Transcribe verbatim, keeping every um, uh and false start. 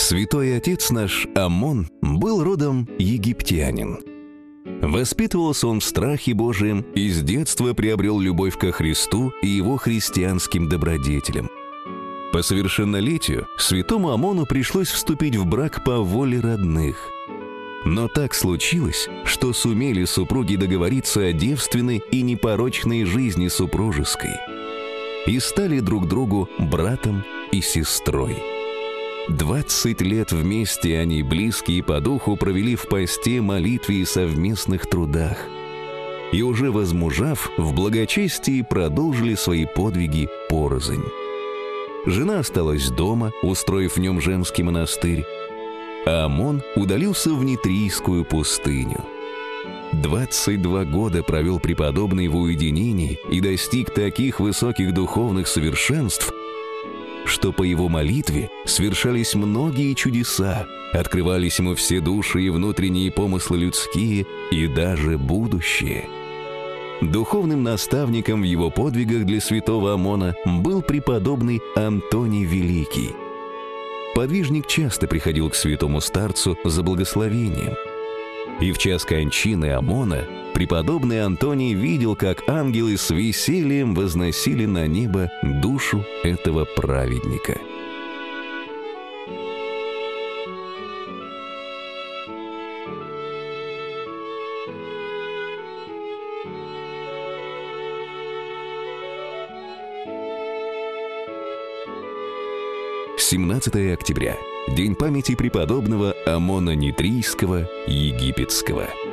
Святой отец наш Амон был родом египтянин. Воспитывался он в страхе Божием и с детства приобрел любовь ко Христу и его христианским добродетелям. По совершеннолетию святому Амону пришлось вступить в брак по воле родных. Но так случилось, что сумели супруги договориться о девственной и непорочной жизни супружеской и стали друг другу братом и сестрой. Двадцать лет вместе они, близкие по духу, провели в посте, молитве и совместных трудах. И уже возмужав, в благочестии продолжили свои подвиги порознь. Жена осталась дома, устроив в нем женский монастырь, а Амон удалился в Нитрийскую пустыню. Двадцать два года провел преподобный в уединении и достиг таких высоких духовных совершенств, что по его молитве свершались многие чудеса, открывались ему все души и внутренние помыслы людские, и даже будущее. Духовным наставником в его подвигах для святого Амона был преподобный Антоний Великий. Подвижник часто приходил к святому старцу за благословением. И в час кончины Амона преподобный Антоний видел, как ангелы с весельем возносили на небо душу этого праведника. семнадцатое октября. День памяти преподобного Амона Нитрийского Египетского.